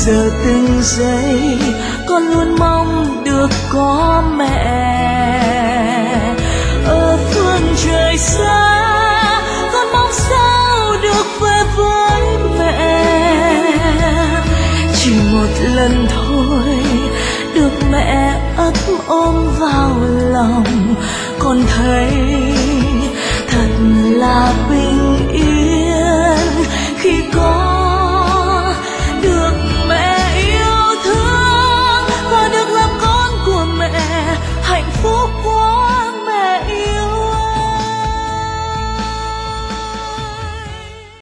giờ từng giây con luôn mong được có mẹ. Ở phương trời xa con mong sao được về với mẹ. Chỉ một lần thôi được mẹ ấp ôm vào lòng, con thấy